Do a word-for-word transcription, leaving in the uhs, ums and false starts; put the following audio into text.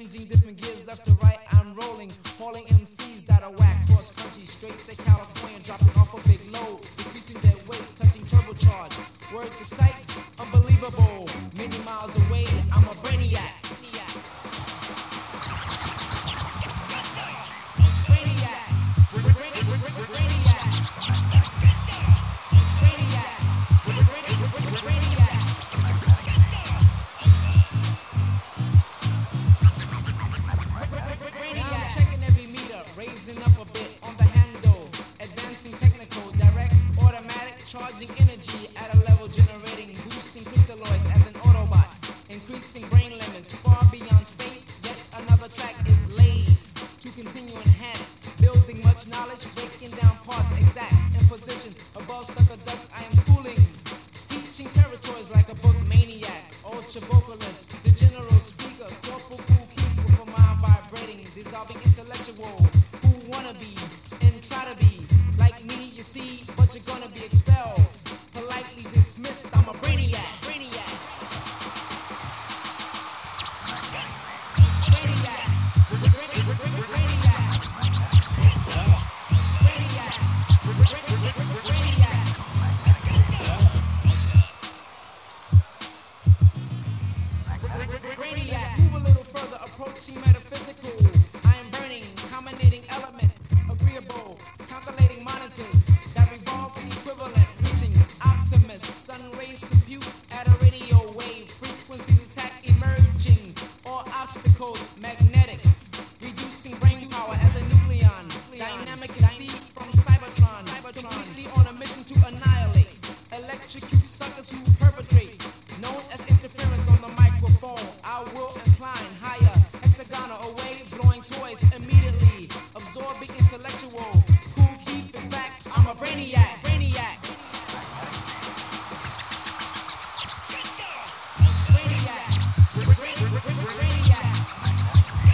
Changing different gears left to right, I'm rolling. Hauling M Cs that are whack cross country straight to California, dropping off a big load, decreasing their weight, touching turbocharge. Words excite, unbelievable. Many miles away, I'm a brainiac. Raising up a bit on the handle, advancing technical, direct, automatic, charging energy at a level generating, boosting crystalloids as an Autobot, increasing brain limits far beyond space. Yet another track is laid to continue enhance, building much knowledge, breaking down parts exact in position above sucker ducks. I am schooling, teaching territories like a book maniac, ultra vocalist, the general speaker, corporal cool keys with a mind vibrating, dissolving intellectual. Wanna be and try to be like me, you see, but you're gonna be expelled, politely dismissed. I'm a brainiac, brainiac, brainiac, brainiac, brainiac, brainiac. Move a little further, approaching metaphysical. I am burning, combinating elements, agreeable, calculating monitors that revolve equivalent, reaching Optimus. Sun rays compute at a radio wave, frequencies attack emerging, all obstacles magnetic, reducing brain power as a nucleon, dynamic and see from Cybertron, completely on a mission to annihilate, electrocute suckers who perpetrate, known as interference on the microphone. I will incline higher, hexagonal away, blowing toys immediately, absorbing intellectual. Cool Keith is back. I'm a brainiac, brainiac, brainiac, brainiac, brainiac.